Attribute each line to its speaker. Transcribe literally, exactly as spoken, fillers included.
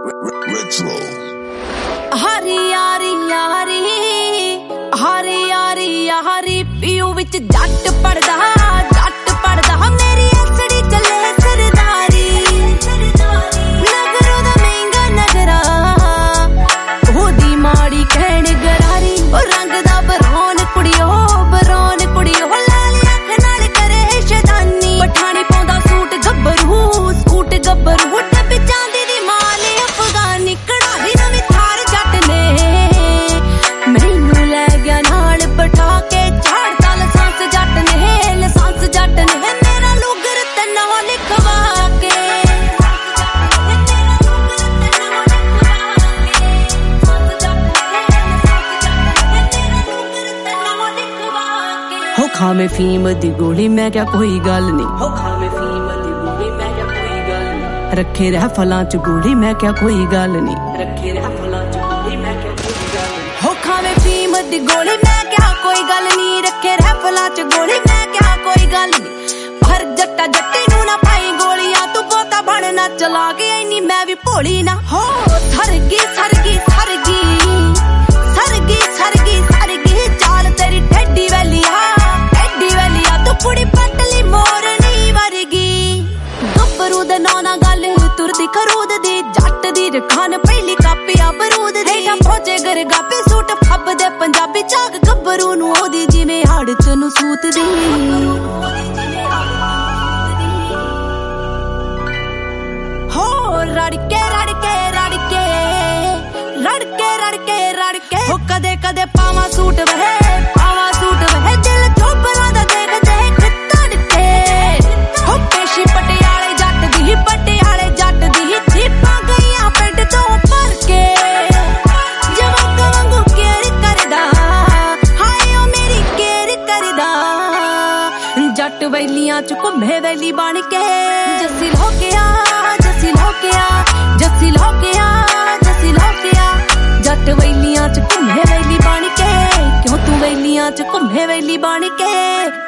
Speaker 1: हारी यारी यारी हारी यारी यारी पीऊ विच जट पड़दा जट पड़दा मेरी असड़ी चले सरदारी नगरों दा महंगा नगरा ओदी माड़ी कहण गरारी ओ रंग दा बरौन कुड़ियो बरौन कुड़ियो लाल अख नाल करे शैतानी पठानी पाउंदा सूट गब्बरू सूट गब्बरू डब्बे चांदी दी माल अफगानी कढ़ाई नवीं थार जट ने मैनू लै गया नाल बिठा के झाड़ता लसांस जट ने लसांस जट ने मेरा लुगर तन्ना लिखवा के हो खा में फीम दी गोली मैं क्या कोई गल नहीं हो खा में फीम दी गोली मैं क्या कोई गल नहीं रखे रह फलां च गोली मैं क्या कोई गल नहीं रखे रह फलां च गोली मैं क्या कोई गल नहीं हो खा में फीम दी गोली मैं क्या कोई गल नहीं रखे रह फलां च गोली मैं क्या कोई गल नहीं पर जट्टा जट्टी नू ना पाई गोलियां तू बोता बनना चला गया इनी मैं भी भोली ना हो सरगी सरगी सरगी सरगी सरगी सरगी चाल तेरी ठेडी वैलिया कुड़ी पटली मोरनी वर्गी गब्बरू दे नौना गल तुरदी खरूद दी जट दी रखान पहली कापिया बरूद दी हेठा पहुंचे गर गापे सूट फब दे पंजाबी चाक गब्बरू नू ओदी जिवें हाड़ च नू सूत दी हो रड़के रड़के रड़के रड़के रड़के रड़के हो कदे कदे पावा सूट वहे पावा सूट वहे दिल चोपला दा देख पटियाले जट दी पटियाले जट दी जीपां गईयां पिंड तो भर के जवाक वांगू केयर करदा हाय ओ मेरी केयर करदा जट वैलियां च घुमे वैली बन के जस्सी लोकिया जस्सी लोकिया जस्सी लोकिया जस्सी लोकिया जट वैलियां च घुमे वैली बन के क्यों तू वैलियां च घुमे वैली बन के